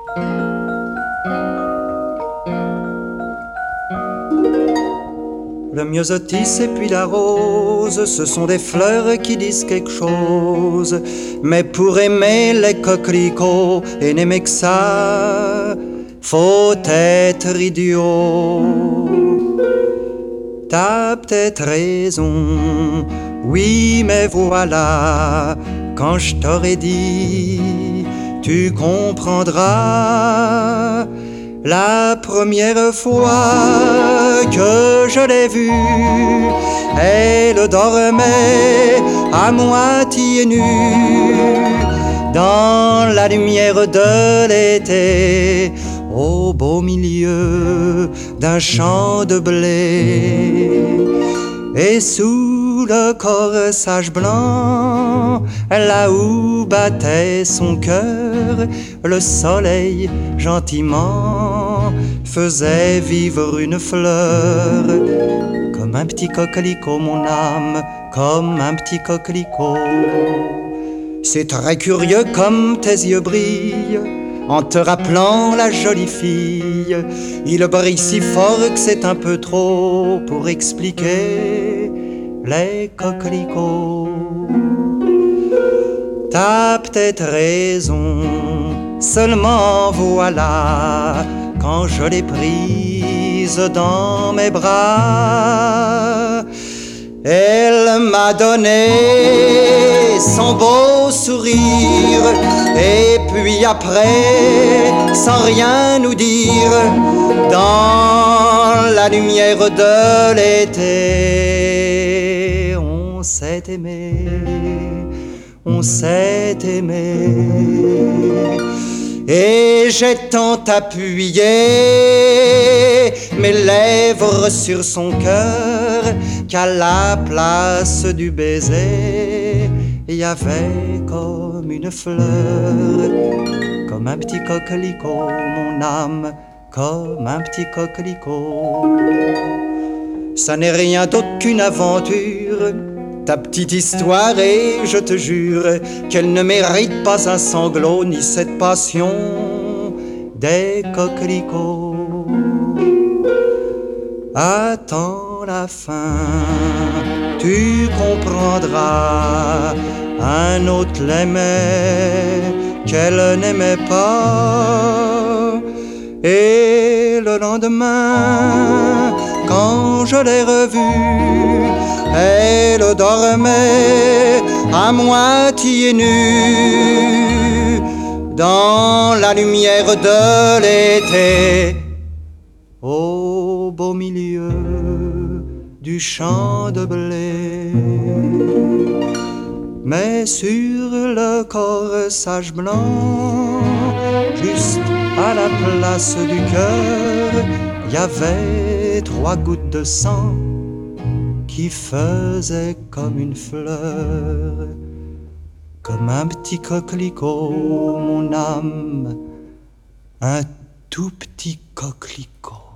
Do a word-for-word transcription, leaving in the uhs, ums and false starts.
Le myosotis et puis la rose, ce sont des fleurs qui disent quelque chose. Mais pour aimer les coquelicots et n'aimer que ça, faut être idiot. T'as peut-être raison, oui, mais voilà, quand je t'aurais dit, tu comprendras. La première fois que je l'ai vue, elle dormait à moitié nue dans la lumière de l'été, au beau milieu d'un champ de blé. Et sous le corsage blanc, là où battait son cœur, le soleil gentiment faisait vivre une fleur. Comme un petit coquelicot, mon âme, comme un petit coquelicot. C'est très curieux comme tes yeux brillent en te rappelant la jolie fille. Il brille si fort que c'est un peu trop pour expliquer les coquelicots. T'as peut-être raison, seulement voilà, quand je l'ai prise dans mes bras, elle m'a donné son beau sourire, et puis après, sans rien nous dire, dans la lumière de l'été, on s'est aimé, on s'est aimé. Et j'ai tant appuyé mes lèvres sur son cœur qu'à la place du baiser, il y avait comme une fleur, comme un petit coquelicot, mon âme, comme un petit coquelicot. Ça n'est rien d'autre qu'une aventure, ta petite histoire, et je te jure qu'elle ne mérite pas un sanglot ni cette passion des coquelicots. Attends la fin, tu comprendras. Un autre l'aimait, qu'elle n'aimait pas. Et le lendemain, quand je l'ai revue, elle dormait à moitié nue dans la lumière de l'été, au beau milieu du champ de blé. Mais sur le corsage blanc, juste à la place du cœur, il y avait trois gouttes de sang qui faisaient comme une fleur, comme un petit coquelicot, mon âme, un tout petit coquelicot.